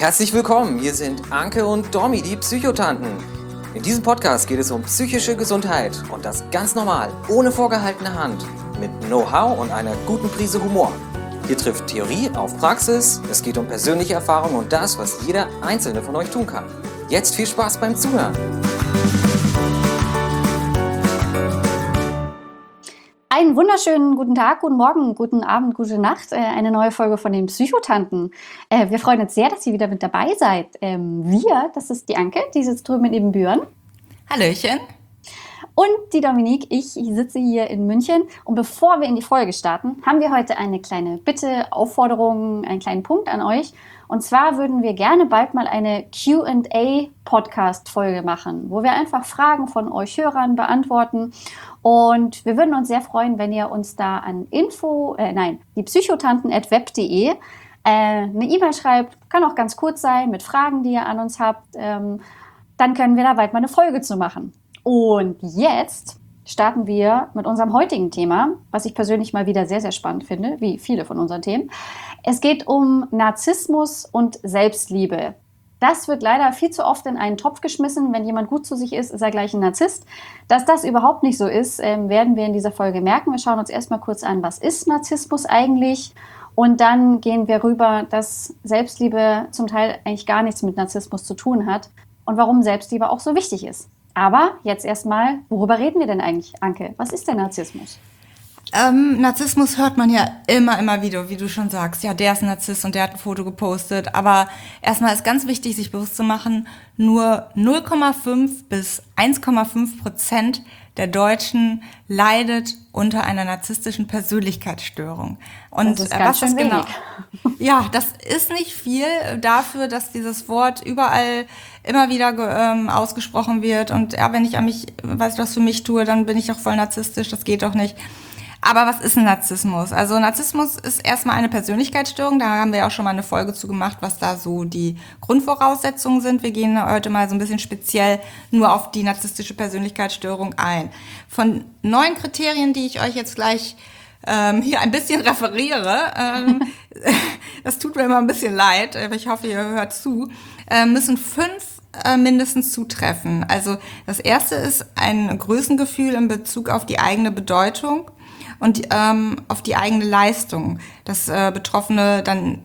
Herzlich willkommen, hier sind Anke und Domi, die Psychotanten. In diesem Podcast geht es um psychische Gesundheit und das ganz normal, ohne vorgehaltene Hand, mit Know-how und einer guten Prise Humor. Hier trifft Theorie auf Praxis, es geht um persönliche Erfahrungen und das, was jeder Einzelne von euch tun kann. Jetzt viel Spaß beim Zuhören. Einen wunderschönen guten Tag, guten Morgen, guten Abend, gute Nacht. Eine neue Folge von den Psychotanten. Wir freuen uns sehr, dass ihr wieder mit dabei seid. Das ist die Anke, die sitzt drüben neben Björn. Hallöchen. Und die Dominique, ich sitze hier in München. Und bevor wir in die Folge starten, haben wir heute eine kleine Bitte, Aufforderung, einen kleinen Punkt an euch. Und zwar würden wir gerne bald mal eine Q&A-Podcast-Folge machen, wo wir einfach Fragen von euch Hörern beantworten. Und wir würden uns sehr freuen, wenn ihr uns da an die psychotanten@web.de eine E-Mail schreibt. Kann auch ganz kurz sein, mit Fragen, die ihr an uns habt. Dann können wir da bald mal eine Folge zu machen. Und jetzt starten wir mit unserem heutigen Thema, was ich persönlich mal wieder sehr, sehr spannend finde, wie viele von unseren Themen. Es geht um Narzissmus und Selbstliebe. Das wird leider viel zu oft in einen Topf geschmissen. Wenn jemand gut zu sich ist, ist er gleich ein Narzisst. Dass das überhaupt nicht so ist, werden wir in dieser Folge merken. Wir schauen uns erstmal kurz an, was ist Narzissmus eigentlich? Und dann gehen wir rüber, dass Selbstliebe zum Teil eigentlich gar nichts mit Narzissmus zu tun hat und warum Selbstliebe auch so wichtig ist. Aber jetzt erstmal, worüber reden wir denn eigentlich, Anke? Was ist der Narzissmus? Narzissmus hört man ja immer wieder, wie du schon sagst. Ja, der ist ein Narzisst und der hat ein Foto gepostet. Aber erstmal ist ganz wichtig, sich bewusst zu machen, nur 0,5 bis 1,5% der Deutschen leidet unter einer narzisstischen Persönlichkeitsstörung. Und das ist ganz schön wenig. Genau? Ja, das ist nicht viel dafür, dass dieses Wort überall immer wieder ausgesprochen wird. Und ja, wenn ich an mich, weißt du, was für mich tue, dann bin ich auch voll narzisstisch. Das geht doch nicht. Aber was ist ein Narzissmus? Also Narzissmus ist erstmal eine Persönlichkeitsstörung. Da haben wir ja auch schon mal eine Folge zu gemacht, was da so die Grundvoraussetzungen sind. Wir gehen heute mal so ein bisschen speziell nur auf die narzisstische Persönlichkeitsstörung ein. Von 9 Kriterien, die ich euch jetzt gleich hier ein bisschen referiere, das tut mir immer ein bisschen leid, aber ich hoffe, ihr hört zu, müssen 5 mindestens zutreffen. Also das erste ist ein Größengefühl in Bezug auf die eigene Bedeutung und auf die eigene Leistung. Das Betroffene dann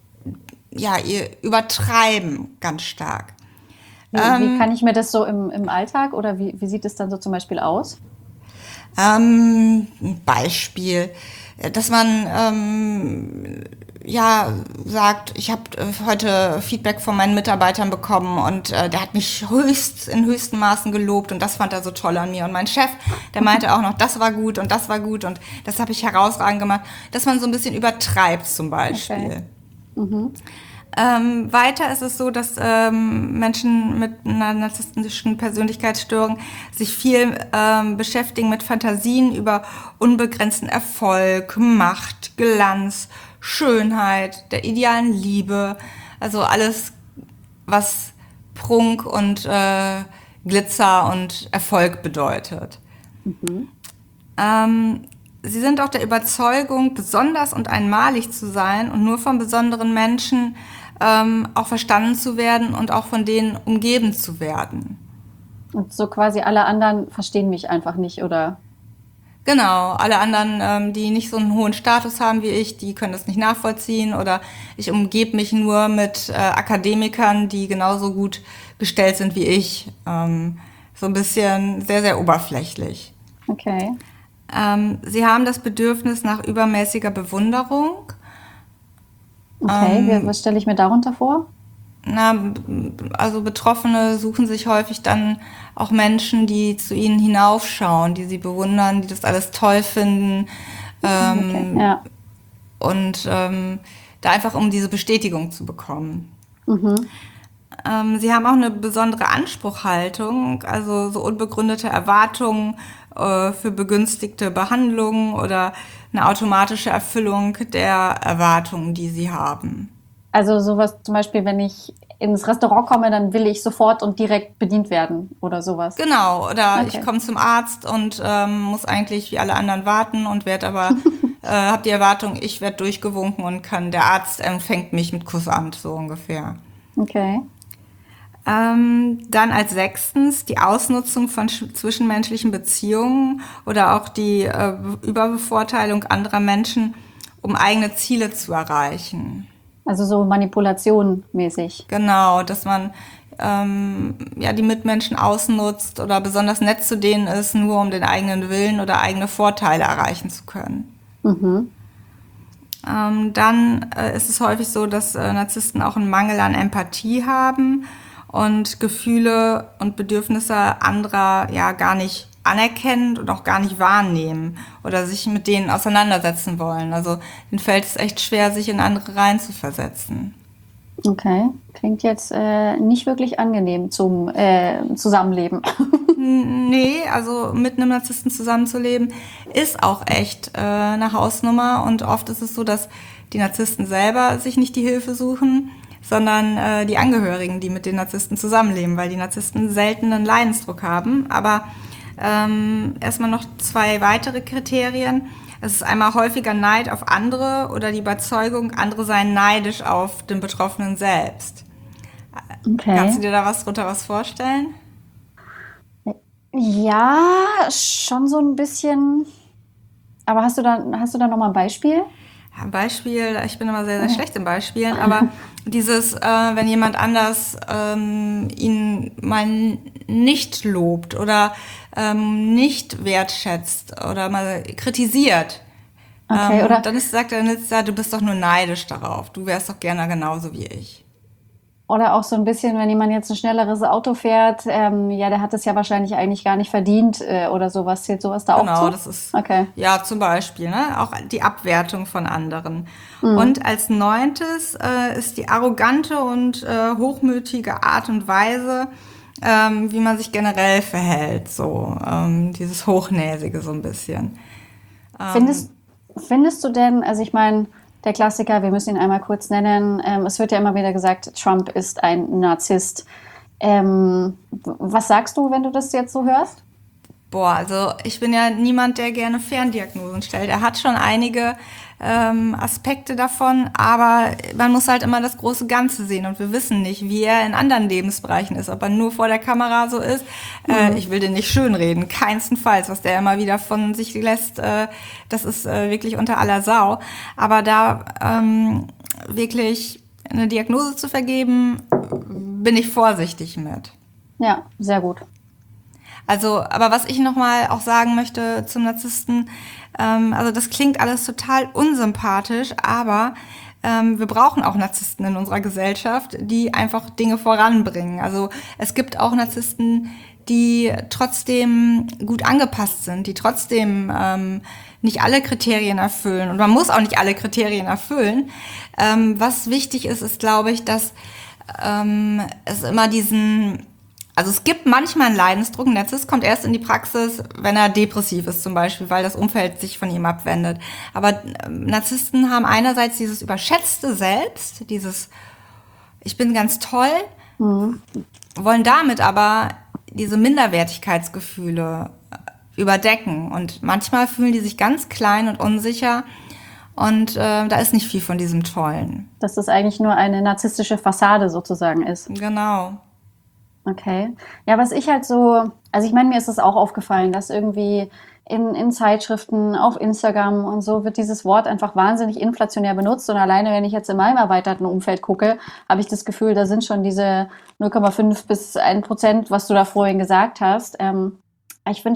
ihr übertreiben ganz stark. Wie kann ich mir das so im Alltag oder wie sieht es dann so zum Beispiel aus? Beispiel, dass man sagt, ich habe heute Feedback von meinen Mitarbeitern bekommen und der hat mich in höchsten Maßen gelobt und das fand er so toll an mir. Und mein Chef, der meinte auch noch, das war gut und das habe ich herausragend gemacht. Dass man so ein bisschen übertreibt zum Beispiel. Okay. Weiter ist es so, dass Menschen mit einer narzisstischen Persönlichkeitsstörung sich viel beschäftigen mit Fantasien über unbegrenzten Erfolg, Macht, Glanz, Schönheit, der idealen Liebe, also alles, was Prunk und Glitzer und Erfolg bedeutet. Sie sind auch der Überzeugung, besonders und einmalig zu sein und nur von besonderen Menschen auch verstanden zu werden und auch von denen umgeben zu werden. Und so quasi alle anderen verstehen mich einfach nicht, oder? Genau, alle anderen, die nicht so einen hohen Status haben wie ich, die können das nicht nachvollziehen oder ich umgebe mich nur mit Akademikern, die genauso gut gestellt sind wie ich. So ein bisschen sehr, sehr oberflächlich. Okay. Sie haben das Bedürfnis nach übermäßiger Bewunderung. Okay, was stelle ich mir darunter vor? Also Betroffene suchen sich häufig dann auch Menschen, die zu ihnen hinaufschauen, die sie bewundern, die das alles toll finden. Und da einfach um diese Bestätigung zu bekommen. Sie haben auch eine besondere Anspruchhaltung, also so unbegründete Erwartungen für begünstigte Behandlungen oder eine automatische Erfüllung der Erwartungen, die sie haben. Also sowas zum Beispiel, wenn ich ins Restaurant komme, dann will ich sofort und direkt bedient werden oder sowas. Genau, oder ich komme zum Arzt und muss eigentlich wie alle anderen warten und werde aber, habe die Erwartung, ich werde durchgewunken und der Arzt empfängt mich mit Kussamt, so ungefähr. Okay. Dann als 6. die Ausnutzung von zwischenmenschlichen Beziehungen oder auch die Überbevorteilung anderer Menschen, um eigene Ziele zu erreichen. Also so Manipulation mäßig. Genau, dass man die Mitmenschen ausnutzt oder besonders nett zu denen ist, nur um den eigenen Willen oder eigene Vorteile erreichen zu können. Dann ist es häufig so, dass Narzissten auch einen Mangel an Empathie haben und Gefühle und Bedürfnisse anderer gar nicht anerkennen und auch gar nicht wahrnehmen oder sich mit denen auseinandersetzen wollen. Also denen fällt es echt schwer, sich in andere reinzuversetzen. Okay, klingt jetzt nicht wirklich angenehm zum Zusammenleben. Nee, also mit einem Narzissten zusammenzuleben ist auch echt eine Hausnummer und oft ist es so, dass die Narzissten selber sich nicht die Hilfe suchen, sondern die Angehörigen, die mit den Narzissten zusammenleben, weil die Narzissten selten einen Leidensdruck haben. Aber erstmal noch 2 weitere Kriterien. Es ist einmal häufiger Neid auf andere oder die Überzeugung, andere seien neidisch auf den Betroffenen selbst. Okay. Kannst du dir da was vorstellen? Ja, schon so ein bisschen. Aber hast du da noch mal ein Beispiel? Ja, ein Beispiel, ich bin immer sehr, sehr schlecht in Beispielen, aber dieses, wenn jemand anders ihn mal nicht lobt oder nicht wertschätzt oder mal kritisiert, Okay, oder, dann sagt er, du bist doch nur neidisch darauf, du wärst doch gerne genauso wie ich. oder auch so ein bisschen, wenn jemand jetzt ein schnelleres Auto fährt, der hat es ja wahrscheinlich eigentlich gar nicht verdient oder sowas. Zählt sowas da auch Genau, zu? das ist, Okay. ja, zum Beispiel, ne? Auch die Abwertung von anderen. Und als 9. Ist die arrogante und hochmütige Art und Weise, wie man sich generell verhält, so dieses Hochnäsige so ein bisschen. Findest du denn, also ich meine, der Klassiker, wir müssen ihn einmal kurz nennen, es wird ja immer wieder gesagt, Trump ist ein Narzisst. Was sagst du, wenn du das jetzt so hörst? Boah, also ich bin ja niemand, der gerne Ferndiagnosen stellt. Er hat schon einige Aspekte davon, aber man muss halt immer das große Ganze sehen und wir wissen nicht, wie er in anderen Lebensbereichen ist, ob er nur vor der Kamera so ist. Ich will den nicht schönreden, keinstenfalls, was der immer wieder von sich lässt, das ist wirklich unter aller Sau. Aber da wirklich eine Diagnose zu vergeben, bin ich vorsichtig mit. Ja, sehr gut. Also, aber was ich nochmal auch sagen möchte zum Narzissten, also das klingt alles total unsympathisch, aber wir brauchen auch Narzissten in unserer Gesellschaft, die einfach Dinge voranbringen. Also es gibt auch Narzissten, die trotzdem gut angepasst sind, die trotzdem nicht alle Kriterien erfüllen. Und man muss auch nicht alle Kriterien erfüllen. Was wichtig ist, ist, glaube ich, dass es immer also es gibt manchmal einen Leidensdruck. Ein Narzisst kommt erst in die Praxis, wenn er depressiv ist zum Beispiel, weil das Umfeld sich von ihm abwendet. Aber Narzissten haben einerseits dieses überschätzte Selbst, dieses ich bin ganz toll, wollen damit aber diese Minderwertigkeitsgefühle überdecken. Und manchmal fühlen die sich ganz klein und unsicher und da ist nicht viel von diesem Tollen. Dass das eigentlich nur eine narzisstische Fassade sozusagen ist. Genau. Okay. Ja, was ich halt so, also ich meine, mir ist es auch aufgefallen, dass irgendwie in Zeitschriften, auf Instagram und so wird dieses Wort einfach wahnsinnig inflationär benutzt. Und alleine, wenn ich jetzt in meinem erweiterten Umfeld gucke, habe ich das Gefühl, da sind schon diese 0,5 bis 1%, was du da vorhin gesagt hast. Ich finde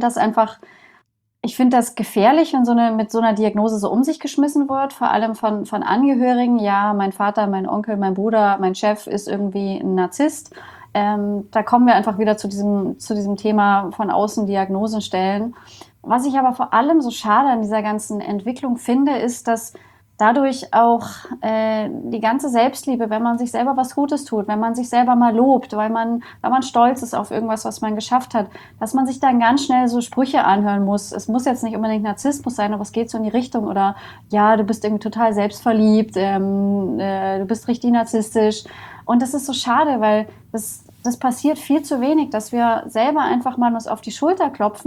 das gefährlich, wenn mit so einer Diagnose so um sich geschmissen wird, vor allem von Angehörigen. Ja, mein Vater, mein Onkel, mein Bruder, mein Chef ist irgendwie ein Narzisst. Da kommen wir einfach wieder zu diesem Thema von außen Diagnosen stellen. Was ich aber vor allem so schade an dieser ganzen Entwicklung finde, ist, dass dadurch auch die ganze Selbstliebe, wenn man sich selber was Gutes tut, wenn man sich selber mal lobt, weil man stolz ist auf irgendwas, was man geschafft hat, dass man sich dann ganz schnell so Sprüche anhören muss. Es muss jetzt nicht unbedingt Narzissmus sein, aber es geht so in die Richtung oder ja, du bist irgendwie total selbstverliebt, du bist richtig narzisstisch. Und das ist so schade, weil das passiert viel zu wenig, dass wir selber einfach mal uns auf die Schulter klopfen,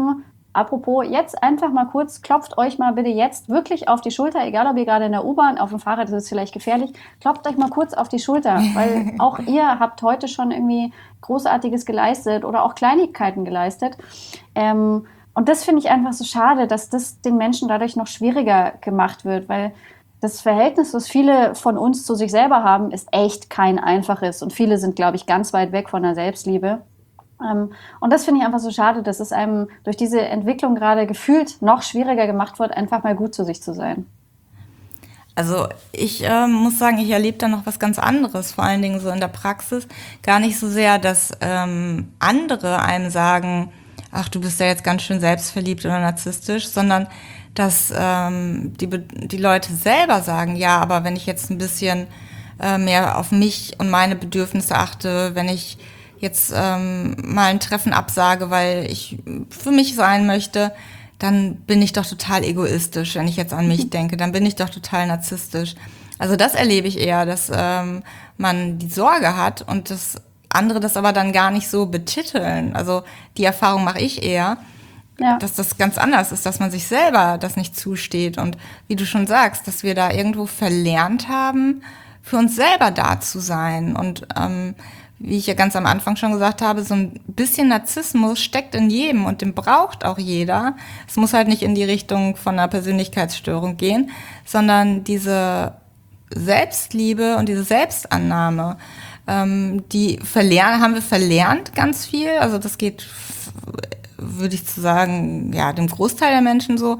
Apropos, jetzt einfach mal kurz, klopft euch mal bitte jetzt wirklich auf die Schulter, egal ob ihr gerade in der U-Bahn, auf dem Fahrrad, das ist vielleicht gefährlich, klopft euch mal kurz auf die Schulter, weil auch ihr habt heute schon irgendwie Großartiges geleistet oder auch Kleinigkeiten geleistet. Und das finde ich einfach so schade, dass das den Menschen dadurch noch schwieriger gemacht wird, weil das Verhältnis, was viele von uns zu sich selber haben, ist echt kein einfaches. Und viele sind, glaube ich, ganz weit weg von der Selbstliebe. Und das finde ich einfach so schade, dass es einem durch diese Entwicklung gerade gefühlt noch schwieriger gemacht wird, einfach mal gut zu sich zu sein. Also ich muss sagen, ich erlebe da noch was ganz anderes, vor allen Dingen so in der Praxis. Gar nicht so sehr, dass andere einem sagen, ach, du bist ja jetzt ganz schön selbstverliebt oder narzisstisch, sondern dass die Leute selber sagen, ja, aber wenn ich jetzt ein bisschen mehr auf mich und meine Bedürfnisse achte, wenn ich jetzt mal ein Treffen absage, weil ich für mich sein möchte, dann bin ich doch total egoistisch, wenn ich jetzt an mich denke, dann bin ich doch total narzisstisch. Also das erlebe ich eher, dass man die Sorge hat und dass andere das aber dann gar nicht so betiteln. Also die Erfahrung mache ich eher, dass das ganz anders ist, dass man sich selber das nicht zusteht. Und wie du schon sagst, dass wir da irgendwo verlernt haben, für uns selber da zu sein. Und wie ich ja ganz am Anfang schon gesagt habe, so ein bisschen Narzissmus steckt in jedem und den braucht auch jeder. Es muss halt nicht in die Richtung von einer Persönlichkeitsstörung gehen, sondern diese Selbstliebe und diese Selbstannahme, haben wir verlernt ganz viel. Also das geht, würde ich zu sagen, ja, dem Großteil der Menschen so,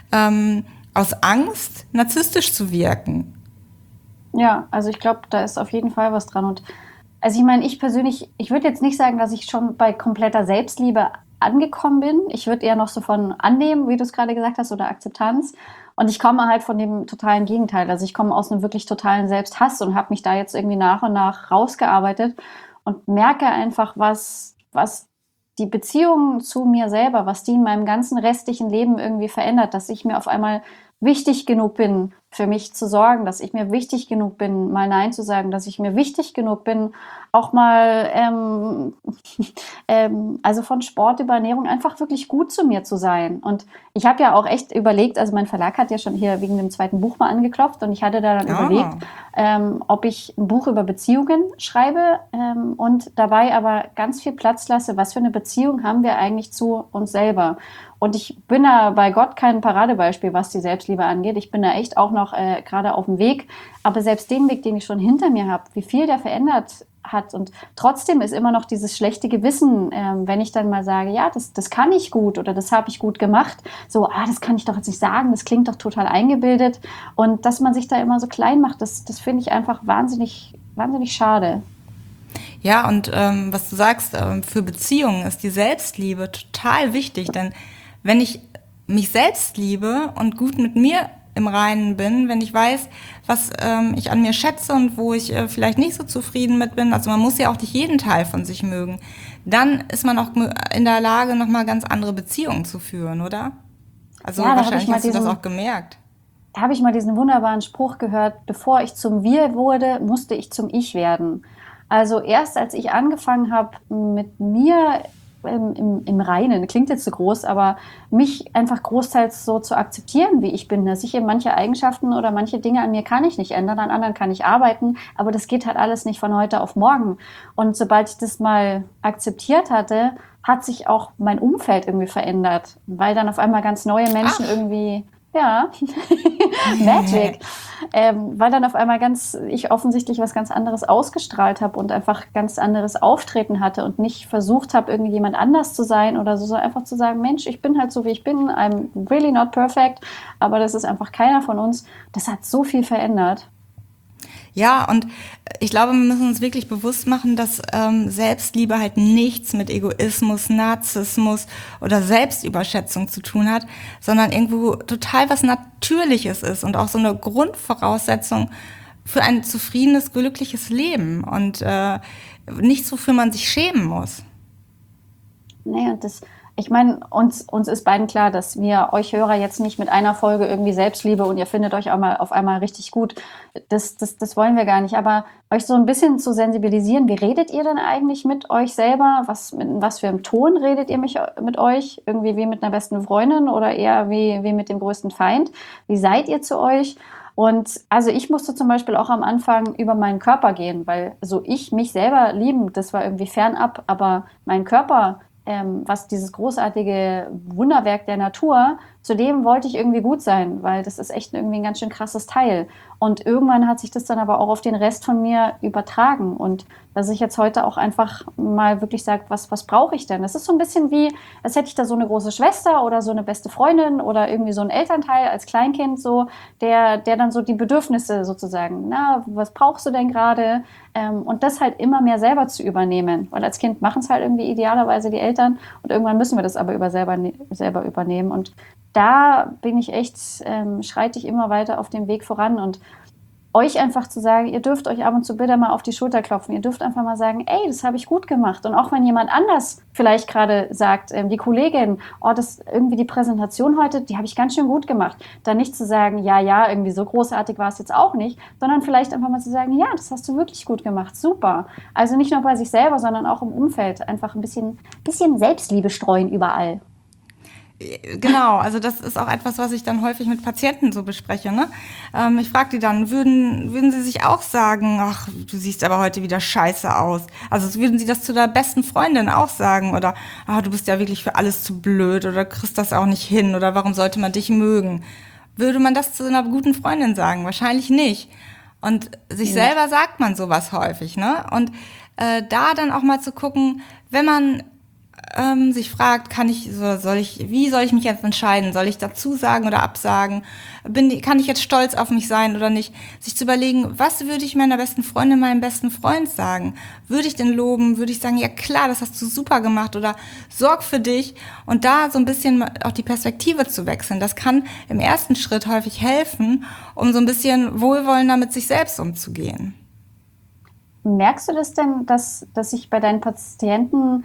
aus Angst, narzisstisch zu wirken. Ja, also ich glaube, da ist auf jeden Fall was dran. Und also ich meine, ich persönlich, ich würde jetzt nicht sagen, dass ich schon bei kompletter Selbstliebe angekommen bin. Ich würde eher noch so von annehmen, wie du es gerade gesagt hast, oder Akzeptanz. Und ich komme halt von dem totalen Gegenteil. Also ich komme aus einem wirklich totalen Selbsthass und habe mich da jetzt irgendwie nach und nach rausgearbeitet und merke einfach, was die Beziehung zu mir selber, was die in meinem ganzen restlichen Leben irgendwie verändert, dass ich mir auf einmal wichtig genug bin, für mich zu sorgen, dass ich mir wichtig genug bin, mal Nein zu sagen, dass ich mir wichtig genug bin, auch mal, also von Sport über Ernährung einfach wirklich gut zu mir zu sein. Und ich habe ja auch echt überlegt, also mein Verlag hat ja schon hier wegen dem zweiten Buch mal angeklopft und ich hatte da dann überlegt, ob ich ein Buch über Beziehungen schreibe und dabei aber ganz viel Platz lasse, was für eine Beziehung haben wir eigentlich zu uns selber. Und ich bin da bei Gott kein Paradebeispiel, was die Selbstliebe angeht. Ich bin da echt auch noch gerade auf dem Weg. Aber selbst den Weg, den ich schon hinter mir habe, wie viel der verändert hat. Und trotzdem ist immer noch dieses schlechte Gewissen, wenn ich dann mal sage, ja, das kann ich gut oder das habe ich gut gemacht. So, das kann ich doch jetzt nicht sagen, das klingt doch total eingebildet. Und dass man sich da immer so klein macht, das finde ich einfach wahnsinnig, wahnsinnig schade. Ja, und was du sagst, für Beziehungen ist die Selbstliebe total wichtig, denn wenn ich mich selbst liebe und gut mit mir im Reinen bin, wenn ich weiß, was ich an mir schätze und wo ich vielleicht nicht so zufrieden mit bin, also man muss ja auch nicht jeden Teil von sich mögen, dann ist man auch in der Lage, nochmal ganz andere Beziehungen zu führen, oder? Also ja, wahrscheinlich hast du das auch gemerkt. Da habe ich mal diesen wunderbaren Spruch gehört, bevor ich zum Wir wurde, musste ich zum Ich werden. Also erst als ich angefangen habe, mit mir im Reinen, klingt jetzt zu groß, aber mich einfach großteils so zu akzeptieren, wie ich bin, dass ich eben manche Eigenschaften oder manche Dinge an mir kann ich nicht ändern, an anderen kann ich arbeiten, aber das geht halt alles nicht von heute auf morgen. Und sobald ich das mal akzeptiert hatte, hat sich auch mein Umfeld irgendwie verändert, weil dann auf einmal ganz neue Menschen irgendwie... Ja, Magic. Weil dann auf einmal ich offensichtlich was ganz anderes ausgestrahlt habe und einfach ganz anderes Auftreten hatte und nicht versucht habe, irgendwie jemand anders zu sein oder so, sondern einfach zu sagen, Mensch, ich bin halt so, wie ich bin, I'm really not perfect, aber das ist einfach keiner von uns. Das hat so viel verändert. Ja, und ich glaube, wir müssen uns wirklich bewusst machen, dass Selbstliebe halt nichts mit Egoismus, Narzissmus oder Selbstüberschätzung zu tun hat, sondern irgendwo total was Natürliches ist und auch so eine Grundvoraussetzung für ein zufriedenes, glückliches Leben und nichts, wofür man sich schämen muss. Nee, und ich meine, uns ist beiden klar, dass wir euch Hörer jetzt nicht mit einer Folge irgendwie Selbstliebe und ihr findet euch auch mal auf einmal richtig gut. Das wollen wir gar nicht. Aber euch so ein bisschen zu sensibilisieren, wie redet ihr denn eigentlich mit euch selber? Was für einem Ton redet ihr mit euch? Irgendwie wie mit einer besten Freundin oder eher wie mit dem größten Feind? Wie seid ihr zu euch? Und also ich musste zum Beispiel auch am Anfang über meinen Körper gehen, weil so mich selber lieben, das war irgendwie fernab, aber mein Körper, was dieses großartige Wunderwerk der Natur, zu dem wollte ich irgendwie gut sein, weil das ist echt irgendwie ein ganz schön krasses Teil. Und irgendwann hat sich das dann aber auch auf den Rest von mir übertragen. Und dass ich jetzt heute auch einfach mal wirklich sage, was brauche ich denn? Das ist so ein bisschen wie, als hätte ich da so eine große Schwester oder so eine beste Freundin oder irgendwie so ein Elternteil als Kleinkind, so, der dann so die Bedürfnisse sozusagen, na, was brauchst du denn gerade? Und das halt immer mehr selber zu übernehmen. Weil als Kind machen es halt irgendwie idealerweise die Eltern und irgendwann müssen wir das aber selber übernehmen. Und da bin ich echt, schreite ich immer weiter auf dem Weg voran und euch einfach zu sagen, ihr dürft euch ab und zu bitte mal auf die Schulter klopfen. Ihr dürft einfach mal sagen, ey, das habe ich gut gemacht. Und auch wenn jemand anders vielleicht gerade sagt, die Kollegin, oh, das irgendwie die Präsentation heute, die habe ich ganz schön gut gemacht. Dann nicht zu sagen, ja, irgendwie so großartig war es jetzt auch nicht, sondern vielleicht einfach mal zu sagen, ja, das hast du wirklich gut gemacht, super. Also nicht nur bei sich selber, sondern auch im Umfeld. Einfach ein bisschen Selbstliebe streuen überall. Genau, also das ist auch etwas, was ich dann häufig mit Patienten so bespreche. Ne? Ich frage die dann, würden sie sich auch sagen, ach, du siehst aber heute wieder scheiße aus? Also würden sie das zu der besten Freundin auch sagen? Oder, ach, du bist ja wirklich für alles zu blöd oder kriegst das auch nicht hin oder warum sollte man dich mögen? Würde man das zu einer guten Freundin sagen? Wahrscheinlich nicht. Und sich selber sagt man sowas häufig. Ne? Und da dann auch mal zu gucken, wenn man sich fragt, wie soll ich mich jetzt entscheiden? Soll ich dazu sagen oder absagen? Kann ich jetzt stolz auf mich sein oder nicht? Sich zu überlegen, was würde ich meiner besten Freundin, meinem besten Freund sagen? Würde ich den loben? Würde ich sagen, ja klar, das hast du super gemacht oder sorg für dich? Und da so ein bisschen auch die Perspektive zu wechseln. Das kann im ersten Schritt häufig helfen, um so ein bisschen wohlwollender mit sich selbst umzugehen. Merkst du das denn, dass sich bei deinen Patienten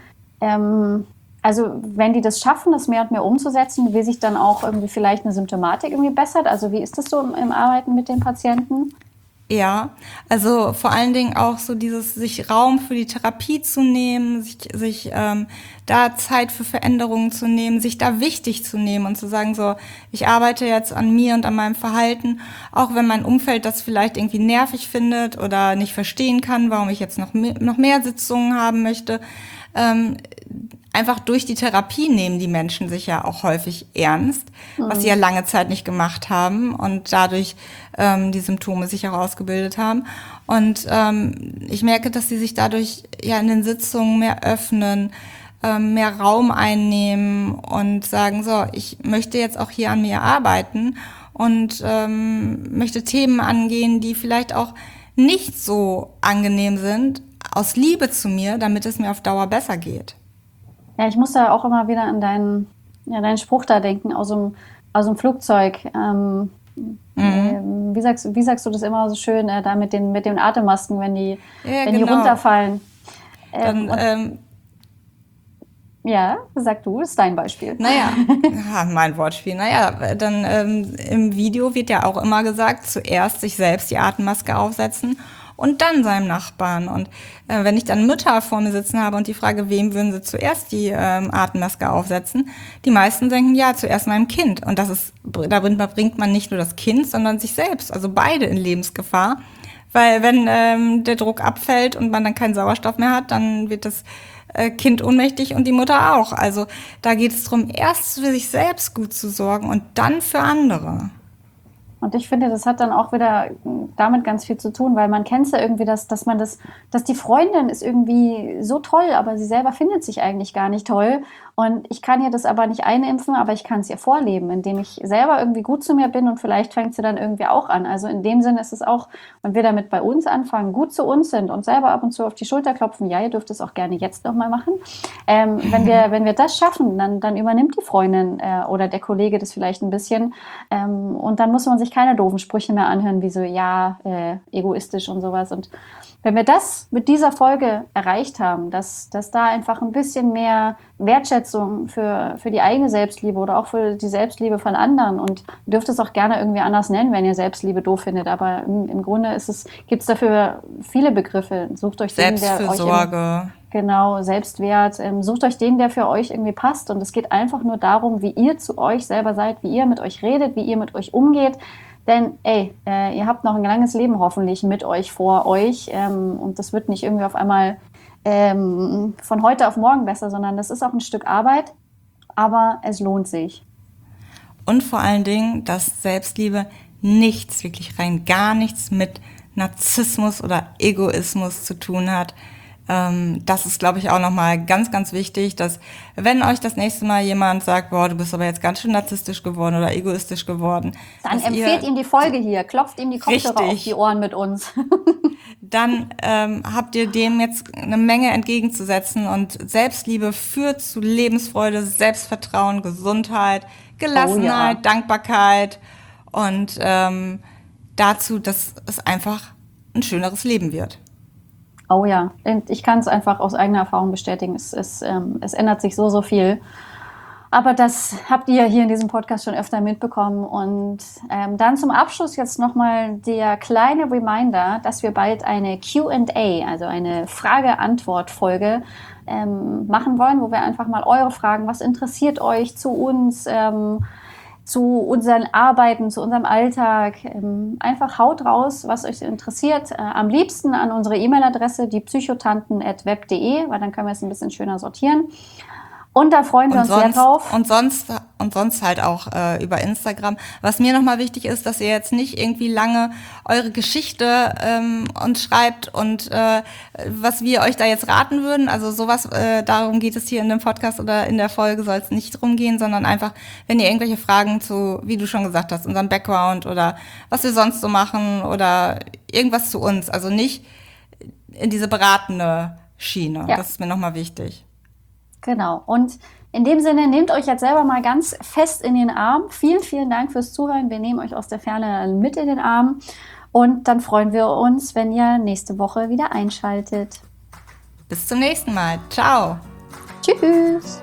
also wenn die das schaffen, das mehr und mehr umzusetzen, wie sich dann auch irgendwie vielleicht eine Symptomatik irgendwie bessert? Also wie ist das so im Arbeiten mit den Patienten? Ja, also vor allen Dingen auch so dieses sich Raum für die Therapie zu nehmen, sich da Zeit für Veränderungen zu nehmen, sich da wichtig zu nehmen und zu sagen so, ich arbeite jetzt an mir und an meinem Verhalten, auch wenn mein Umfeld das vielleicht irgendwie nervig findet oder nicht verstehen kann, warum ich jetzt noch mehr Sitzungen haben möchte. Einfach durch die Therapie nehmen die Menschen sich ja auch häufig ernst, was sie ja lange Zeit nicht gemacht haben und dadurch die Symptome sich auch ausgebildet haben. Und ich merke, dass sie sich dadurch ja in den Sitzungen mehr öffnen, mehr Raum einnehmen und sagen, so, ich möchte jetzt auch hier an mir arbeiten und möchte Themen angehen, die vielleicht auch nicht so angenehm sind, aus Liebe zu mir, damit es mir auf Dauer besser geht. Ja, ich muss da auch immer wieder an deinen Spruch da denken, aus dem Flugzeug. Wie sagst du das immer so schön, da mit den Atemmasken, wenn die runterfallen? Ja, sag du, das ist dein Beispiel. Naja, mein Wortspiel. Naja, dann im Video wird ja auch immer gesagt, zuerst sich selbst die Atemmaske aufsetzen und dann seinem Nachbarn. Und wenn ich dann Mütter vor mir sitzen habe und die Frage, wem würden sie zuerst die Atemmaske aufsetzen, die meisten denken, ja, zuerst meinem Kind. Und da bringt man nicht nur das Kind, sondern sich selbst, also beide in Lebensgefahr. Weil wenn der Druck abfällt und man dann keinen Sauerstoff mehr hat, dann wird das Kind ohnmächtig und die Mutter auch. Also da geht es darum, erst für sich selbst gut zu sorgen und dann für andere. Und ich finde, das hat dann auch wieder damit ganz viel zu tun, weil man kennt es ja irgendwie, dass die Freundin ist irgendwie so toll, aber sie selber findet sich eigentlich gar nicht toll. Und ich kann ihr das aber nicht einimpfen, aber ich kann es ihr vorleben, indem ich selber irgendwie gut zu mir bin und vielleicht fängt sie dann irgendwie auch an. Also in dem Sinne ist es auch, wenn wir damit bei uns anfangen, gut zu uns sind und selber ab und zu auf die Schulter klopfen, ja, ihr dürft es auch gerne jetzt nochmal machen. Wenn wir das schaffen, dann übernimmt die Freundin oder der Kollege das vielleicht ein bisschen und dann muss man sich keine doofen Sprüche mehr anhören, wie so, ja, egoistisch und sowas. Und wenn wir das mit dieser Folge erreicht haben, dass da einfach ein bisschen mehr Wertschätzung für die eigene Selbstliebe oder auch für die Selbstliebe von anderen. Und ihr dürft es auch gerne irgendwie anders nennen, wenn ihr Selbstliebe doof findet. Aber im Grunde gibt es dafür viele Begriffe. Sucht euch den, der euch genau, Selbstwert. Sucht euch den, der für euch irgendwie passt. Und es geht einfach nur darum, wie ihr zu euch selber seid, wie ihr mit euch redet, wie ihr mit euch umgeht. Denn, ihr habt noch ein langes Leben hoffentlich mit euch vor euch. Und das wird nicht irgendwie auf einmal von heute auf morgen besser, sondern das ist auch ein Stück Arbeit, aber es lohnt sich. Und vor allen Dingen, dass Selbstliebe nichts, wirklich rein gar nichts mit Narzissmus oder Egoismus zu tun hat. Das ist, glaube ich, auch nochmal ganz, ganz wichtig, dass wenn euch das nächste Mal jemand sagt, boah, du bist aber jetzt ganz schön narzisstisch geworden oder egoistisch geworden. Dann empfehlt ihm die Folge hier, klopft ihm die Kopfhörer auf die Ohren mit uns. Dann habt ihr dem jetzt eine Menge entgegenzusetzen und Selbstliebe führt zu Lebensfreude, Selbstvertrauen, Gesundheit, Gelassenheit, Dankbarkeit und dazu, dass es einfach ein schöneres Leben wird. Oh ja, und ich kann es einfach aus eigener Erfahrung bestätigen. Es ändert sich so viel. Aber das habt ihr hier in diesem Podcast schon öfter mitbekommen. Und dann zum Abschluss jetzt nochmal der kleine Reminder, dass wir bald eine Q&A, also eine Frage-Antwort-Folge machen wollen, wo wir einfach mal eure Fragen, was interessiert euch zu uns, zu unseren Arbeiten, zu unserem Alltag. Einfach haut raus, was euch interessiert. Am liebsten an unsere E-Mail-Adresse, diepsychotanthen@web.de, weil dann können wir es ein bisschen schöner sortieren. Und da freuen wir uns sehr drauf. Und sonst halt auch über Instagram. Was mir nochmal wichtig ist, dass ihr jetzt nicht irgendwie lange eure Geschichte uns schreibt und was wir euch da jetzt raten würden. Also sowas, darum geht es hier in dem Podcast oder in der Folge soll es nicht drum gehen, sondern einfach, wenn ihr irgendwelche Fragen zu, wie du schon gesagt hast, unserem Background oder was wir sonst so machen oder irgendwas zu uns. Also nicht in diese beratende Schiene. Ja. Das ist mir nochmal wichtig. Genau. Und in dem Sinne, nehmt euch jetzt selber mal ganz fest in den Arm. Vielen, vielen Dank fürs Zuhören. Wir nehmen euch aus der Ferne mit in den Arm. Und dann freuen wir uns, wenn ihr nächste Woche wieder einschaltet. Bis zum nächsten Mal. Ciao. Tschüss.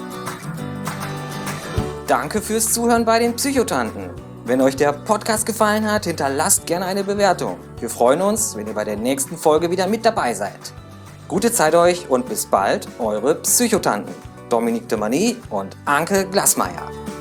Danke fürs Zuhören bei den Psychotanten. Wenn euch der Podcast gefallen hat, hinterlasst gerne eine Bewertung. Wir freuen uns, wenn ihr bei der nächsten Folge wieder mit dabei seid. Gute Zeit euch und bis bald, eure Psychotanten, Dominique de Mani und Anke Glasmeier.